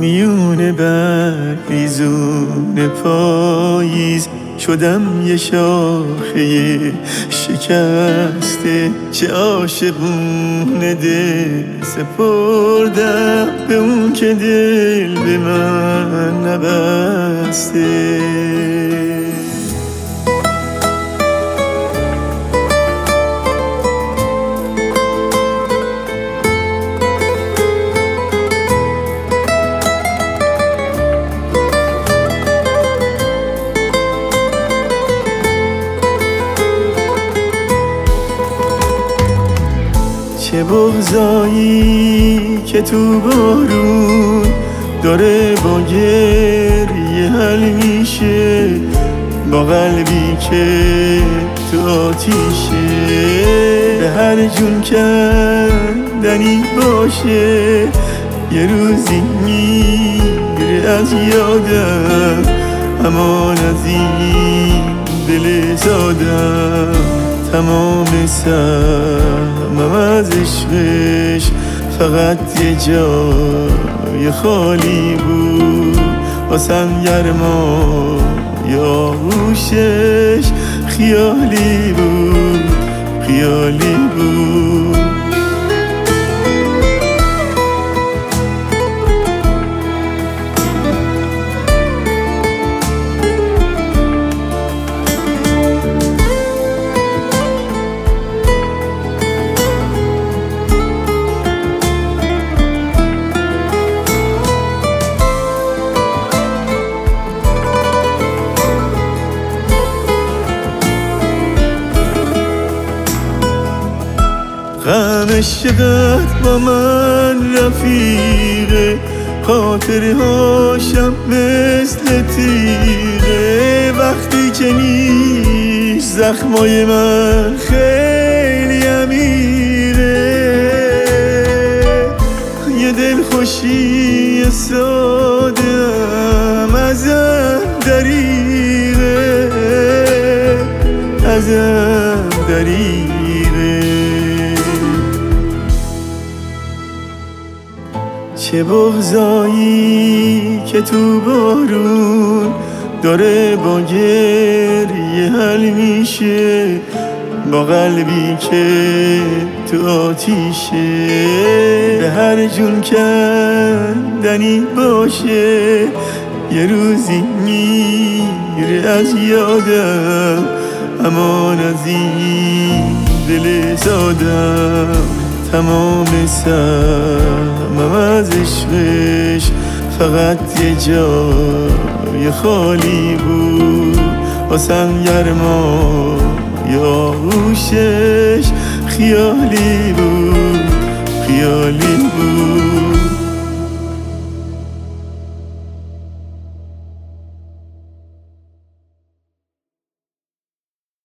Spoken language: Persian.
میونه بریزون پاییز شدم یه شاخه شکسته، چه عاشقونه دل سپردم به اون که دل به من نبسته. چه بغضایی که تو بارون داره با گریه حل میشه، با قلبی که تو آتیشه. به هر جون کندنی باشه یه روزی میره از یادم، امان از این دل سادم. تمام سهمم از عشقش فقط یه جای خالی بود، واسم گرما یا آغوشش خیالی بود، خیالی بود. غمش چقدر با من رفیقه، خاطرهاشم مثل تیغه. وقتی که نیست زخمای من خیلی عمیقه، یه دل خوشی سادم ازم دریغه، ازم دریغه. چه بغضایی که تو بارون داره با گریه حل میشه، با قلبی که تو آتیشه. به هر جون کندنی باشه یه روزی میره از یادم، امان از این دل سادم. تمام سهمم از عشقش فقط یه جای خالی بود، واسم گرما یا آغوشش خیالی بود، خیالی